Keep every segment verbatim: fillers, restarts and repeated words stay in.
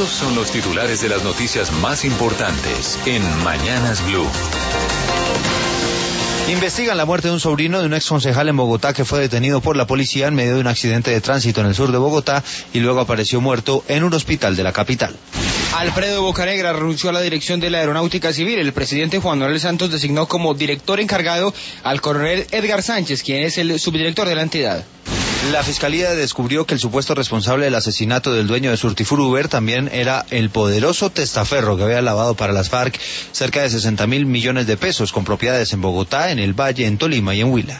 Estos son los titulares de las noticias más importantes en Mañanas Blue. Investigan la muerte de un sobrino de un exconcejal en Bogotá que fue detenido por la policía en medio de un accidente de tránsito en el sur de Bogotá y luego apareció muerto en un hospital de la capital. Alfredo Bocanegra renunció a la dirección de la Aeronáutica Civil. El presidente Juan Manuel Santos designó como director encargado al coronel Edgar Sánchez, quien es el subdirector de la entidad. La Fiscalía descubrió que el supuesto responsable del asesinato del dueño de Surtifur Uber también era el poderoso testaferro que había lavado para las FARC cerca de sesenta mil millones de pesos con propiedades en Bogotá, en el Valle, en Tolima y en Huila.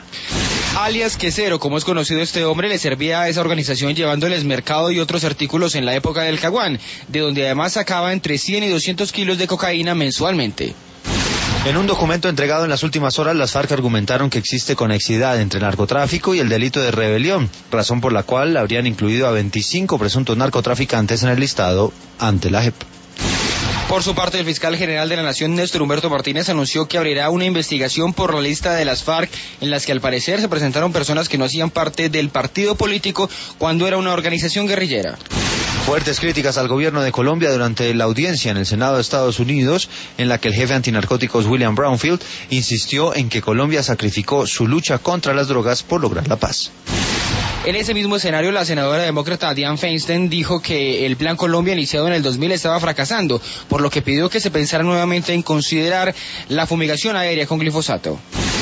Alias Quesero, como es conocido este hombre, le servía a esa organización llevándoles mercado y otros artículos en la época del Caguán, de donde además sacaba entre cien y doscientos kilos de cocaína mensualmente. En un documento entregado en las últimas horas, las FARC argumentaron que existe conexidad entre narcotráfico y el delito de rebelión, razón por la cual habrían incluido a veinticinco presuntos narcotraficantes en el listado ante la J E P. Por su parte, el fiscal general de la Nación, Néstor Humberto Martínez, anunció que abrirá una investigación por la lista de las FARC, en las que al parecer se presentaron personas que no hacían parte del partido político cuando era una organización guerrillera. Fuertes críticas al gobierno de Colombia durante la audiencia en el Senado de Estados Unidos, en la que el jefe antinarcóticos William Brownfield insistió en que Colombia sacrificó su lucha contra las drogas por lograr la paz. En ese mismo escenario, la senadora demócrata Dianne Feinstein dijo que el Plan Colombia iniciado en el dos mil estaba fracasando, por lo que pidió que se pensara nuevamente en considerar la fumigación aérea con glifosato.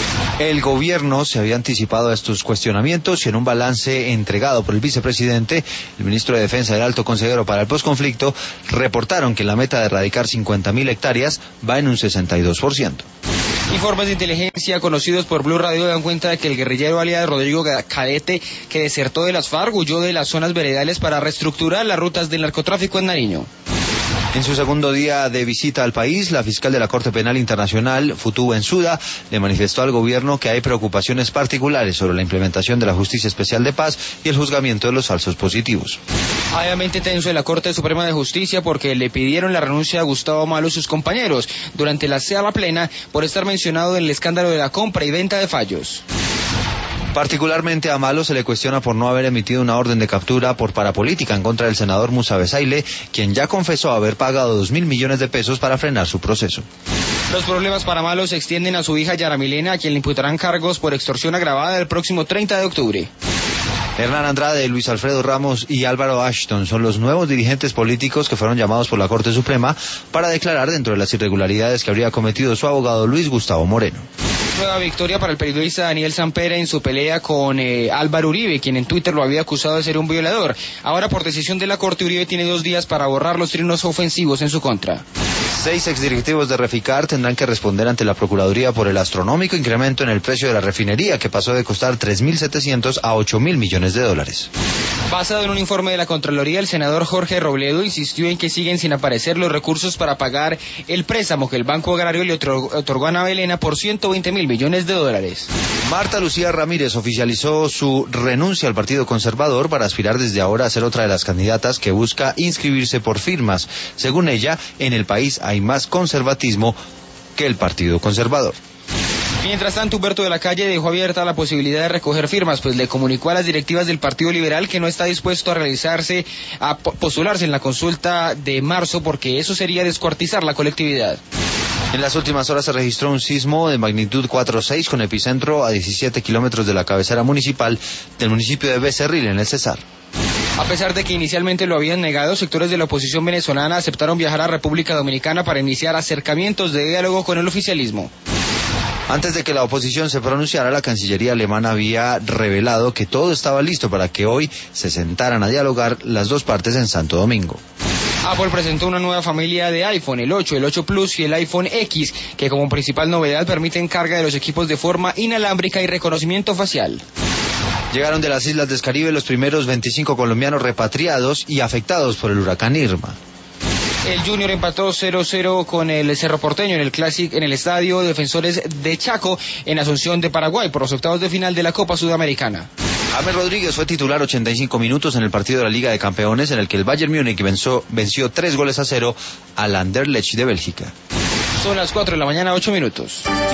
El gobierno se había anticipado a estos cuestionamientos y en un balance entregado por el vicepresidente, el ministro de Defensa y el alto consejero para el posconflicto reportaron que la meta de erradicar cincuenta mil hectáreas va en un sesenta y dos por ciento. Informes de inteligencia conocidos por Blue Radio dan cuenta de que el guerrillero alias Rodrigo Cadete, que desertó de las FARC, huyó de las zonas veredales para reestructurar las rutas del narcotráfico en Nariño. En su segundo día de visita al país, la fiscal de la Corte Penal Internacional, Futu Bensouda, le manifestó al gobierno que hay preocupaciones particulares sobre la implementación de la Justicia Especial de Paz y el juzgamiento de los falsos positivos. Hay ambiente tenso en la Corte Suprema de Justicia porque le pidieron la renuncia a Gustavo Malo y sus compañeros durante la sala plena por estar mencionado en el escándalo de la compra y venta de fallos. Particularmente a Malo se le cuestiona por no haber emitido una orden de captura por parapolítica en contra del senador Musa Besaile, quien ya confesó haber pagado dos mil millones de pesos para frenar su proceso. Los problemas para Malo se extienden a su hija Yara Milena, a quien le imputarán cargos por extorsión agravada el próximo treinta de octubre. Hernán Andrade, Luis Alfredo Ramos y Álvaro Ashton son los nuevos dirigentes políticos que fueron llamados por la Corte Suprema para declarar dentro de las irregularidades que habría cometido su abogado Luis Gustavo Moreno. Nueva victoria para el periodista Daniel Sampere en su pelea con eh, Álvaro Uribe, quien en Twitter lo había acusado de ser un violador. Ahora, por decisión de la Corte, Uribe tiene dos días para borrar los trinos ofensivos en su contra. Seis exdirectivos de Reficar tendrán que responder ante la Procuraduría por el astronómico incremento en el precio de la refinería, que pasó de costar tres mil setecientos a ocho mil millones de dólares. Basado en un informe de la Contraloría, el senador Jorge Robledo insistió en que siguen sin aparecer los recursos para pagar el préstamo que el Banco Agrario le otorgó a Ana Belena por ciento veinte mil millones de dólares. Marta Lucía Ramírez oficializó su renuncia al Partido Conservador para aspirar desde ahora a ser otra de las candidatas que busca inscribirse por firmas. Según ella, en el país hay más conservatismo que el Partido Conservador. Mientras tanto, Humberto de la Calle dejó abierta la posibilidad de recoger firmas, pues le comunicó a las directivas del Partido Liberal que no está dispuesto a realizarse, a postularse en la consulta de marzo, porque eso sería descuartizar la colectividad. En las últimas horas se registró un sismo de magnitud cuatro punto seis con epicentro a diecisiete kilómetros de la cabecera municipal del municipio de Becerril, en el Cesar. A pesar de que inicialmente lo habían negado, sectores de la oposición venezolana aceptaron viajar a República Dominicana para iniciar acercamientos de diálogo con el oficialismo. Antes de que la oposición se pronunciara, la Cancillería alemana había revelado que todo estaba listo para que hoy se sentaran a dialogar las dos partes en Santo Domingo. Apple presentó una nueva familia de iPhone, el ocho, el ocho Plus y el iPhone X, que como principal novedad permiten carga de los equipos de forma inalámbrica y reconocimiento facial. Llegaron de las Islas del Caribe los primeros veinticinco colombianos repatriados y afectados por el huracán Irma. El Junior empató cero cero con el Cerro Porteño en el Classic, en el Estadio Defensores de Chaco, en Asunción de Paraguay, por los octavos de final de la Copa Sudamericana. James Rodríguez fue titular ochenta y cinco minutos en el partido de la Liga de Campeones, en el que el Bayern Múnich venció, venció tres goles a cero al Anderlecht de Bélgica. Son las cuatro de la mañana, ocho minutos.